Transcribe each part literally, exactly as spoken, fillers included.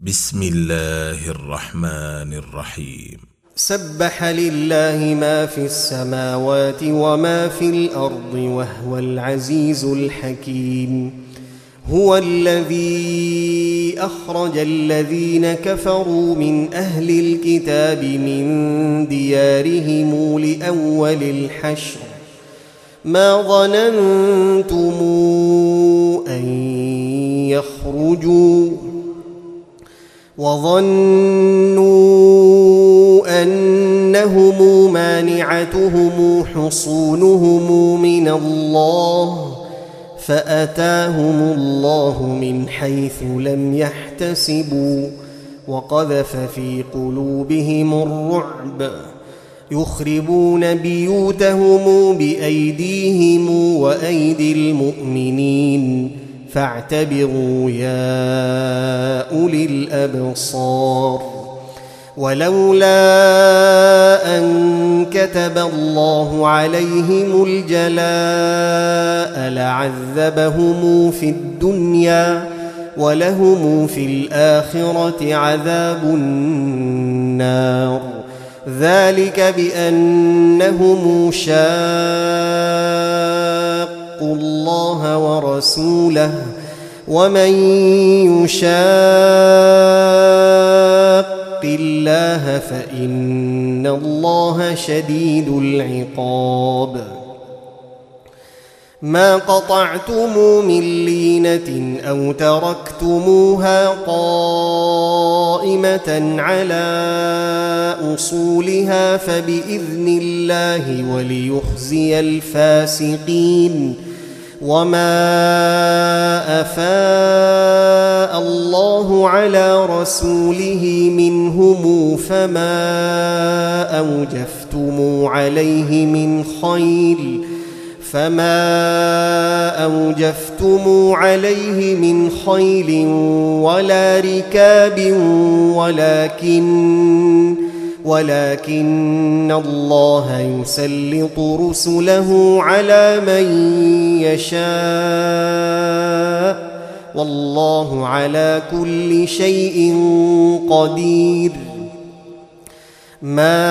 بسم الله الرحمن الرحيم. سبح لله ما في السماوات وما في الأرض وهو العزيز الحكيم. هو الذي أخرج الذين كفروا من أهل الكتاب من ديارهم لأول الحشر ما ظننتم أن يخرجوا وظنوا أنهم مانعتهم حصونهم من الله فأتاهم الله من حيث لم يحتسبوا وقذف في قلوبهم الرعب يخربون بيوتهم بأيديهم وأيدي المؤمنين فاعتبروا يا أولي الأبصار. ولولا أن كتب الله عليهم الجلاء لعذبهم في الدنيا ولهم في الآخرة عذاب النار. ذلك بأنهم شاقوا الله ورسوله ومن يشاق الله فإن الله شديد العقاب. ما قطعتم من لينة أو تركتموها قائمة على أصولها فبإذن الله وليخزي الفاسقين. وما أفاء الله على رسوله منهم فما أوجفتم عليه من خيل فما أوجفتم عليه من خيل ولا ركاب ولكن ولكن الله يسلط رسله على من يشاء والله على كل شيء قدير. ما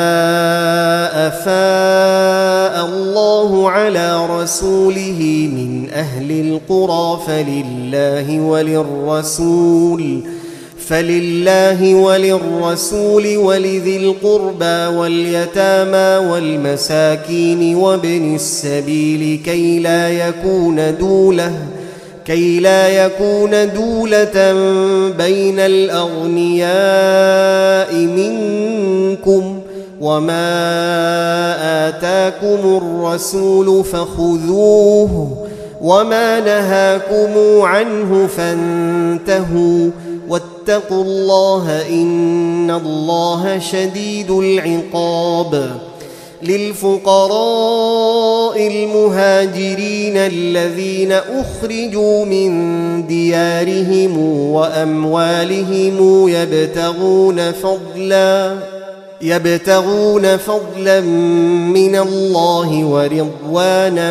أفاء الله على رسوله من أهل القرى فلله وللرسول فلله وللرسول ولذي القربى واليتامى والمساكين وابن السبيل كي لا يكون دولة كي لا يكون دولة بين الأغنياء منكم. وما آتاكم الرسول فخذوه وما نهاكم عنه فانتهوا واتقوا الله إن الله شديد العقاب. للفقراء المهاجرين الذين أخرجوا من ديارهم وأموالهم يبتغون فضلا يبتغون فضلا من الله ورضوانا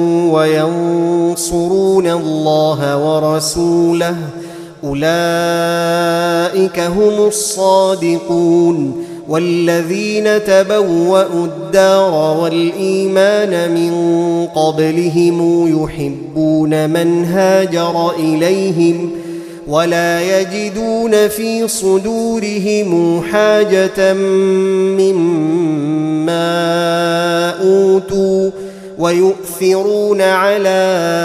وينصرون الله ورسوله أولئك هم الصادقون. والذين تبوأوا الدار والإيمان من قبلهم يحبون من هاجر إليهم ولا يجدون في صدورهم حاجة مما أوتوا ويؤثرون على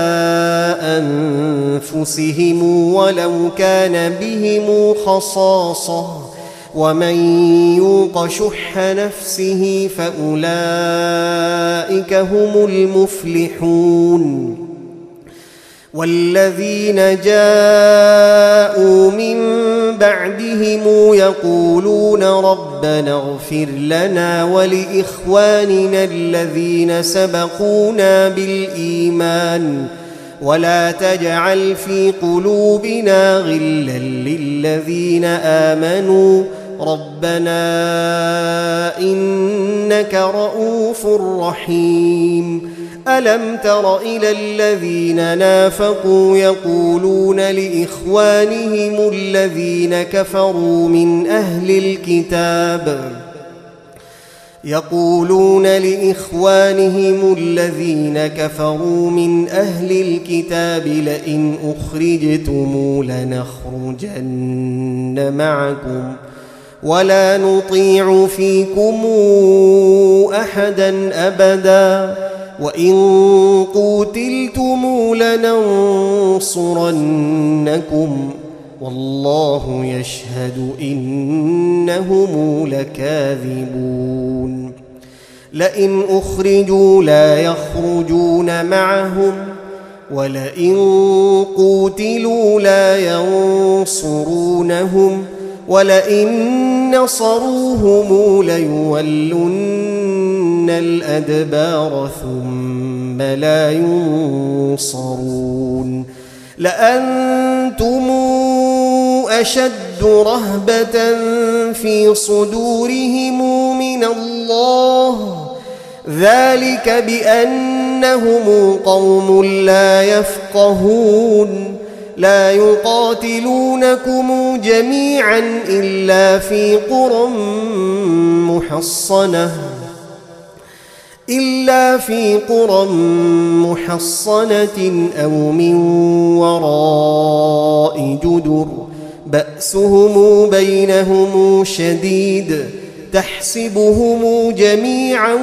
أنفسهم ولو كان بهم خصاصة ومن يوق شح نفسه فأولئك هم المفلحون. والذين جاءوا من بعدهم يقولون ربنا اغفر لنا ولإخواننا الذين سبقونا بالإيمان ولا تجعل في قلوبنا غلا للذين آمنوا ربنا إنك رؤوف رحيم. ألم تر إلى الذين نافقوا يقولون لإخوانهم الذين كفروا من أهل الكتاب يقولون لإخوانهم الذين كفروا من أهل الكتاب لئن أخرجتم لنخرجن معكم ولا نطيع فيكم أحدا أبدا وإن قوتلتم لننصرنكم والله يشهد إنهم لكاذبون لئن أخرجوا لا يخرجون معهم ولئن قوتلوا لا ينصرونهم ولئن نصروهم ليولن الأدبار ثم لا ينصرون لأنتم أشد رهبة في صدورهم من الله ذلك بأنهم قوم لا يفقهون لا يقاتلونكم جميعا إلا في قرى محصنة إلا في قرى محصنة أو من وراء جدر بأسهم بينهم شديد تحسبهم جميعا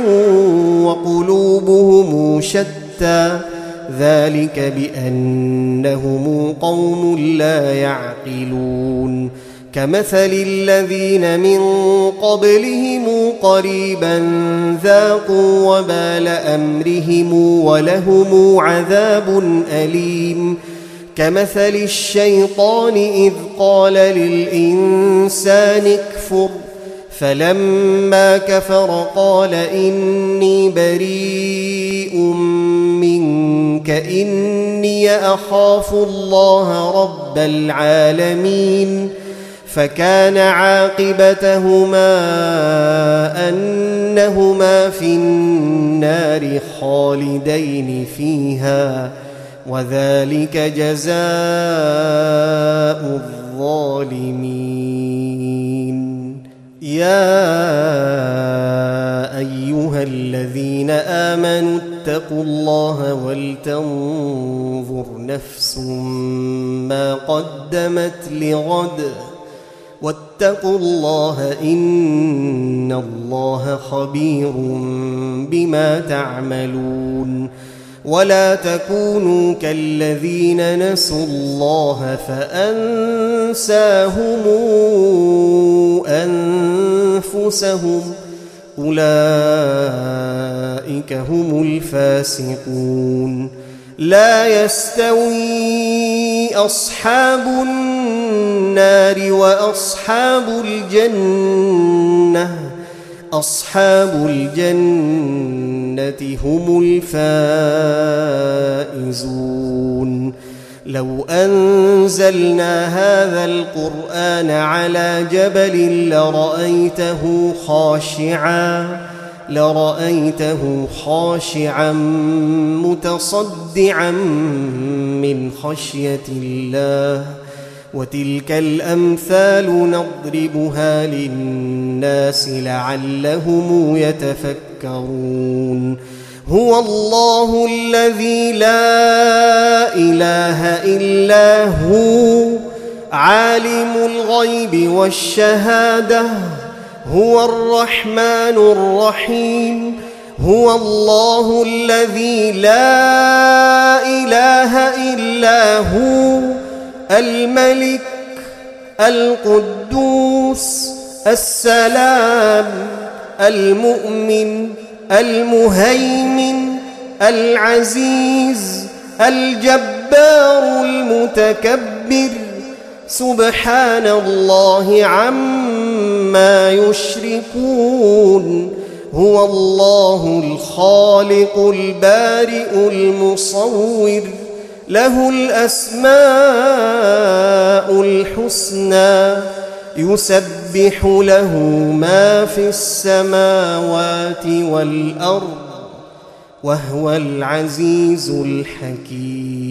وقلوبهم شتى ذلك بأنهم قوم لا يعقلون كمثل الذين من قبلهم قريبا ذاقوا وبال أمرهم ولهم عذاب أليم كمثل الشيطان إذ قال للإنسان اكفر فلما كفر قال إني بريء منك إني أخاف الله رب العالمين فكان عاقبتهما أنهما في النار خالدين فيها وذلك جزاء الظالمين يا أيها الذين آمنوا اتقوا الله ولتنظر نفس ما قدمت لغد واتقوا الله إن الله خبير بما تعملون ولا تكونوا كالذين نسوا الله فأنساهم أنفسهم أولئك هم الفاسقون لا يستوي أصحاب النار وأصحاب الجنة أصحاب الجنة هم الفائزون لو أنزلنا هذا القرآن على جبل لرأيته خاشعا لرأيته خاشعا متصدعا من خشية الله وتلك الأمثال نضربها للناس لعلهم يتفكرون هو الله الذي لا إله إلا هو عالم الغيب والشهادة هو الرحمن الرحيم هو الله الذي لا إله إلا هو الملك القدوس السلام المؤمن المهيمن العزيز الجبار المتكبر سبحان الله عما يشركون هو الله الخالق البارئ المصور له الأسماء الحسنى يسبح له ما في السماوات والأرض وهو العزيز الحكيم.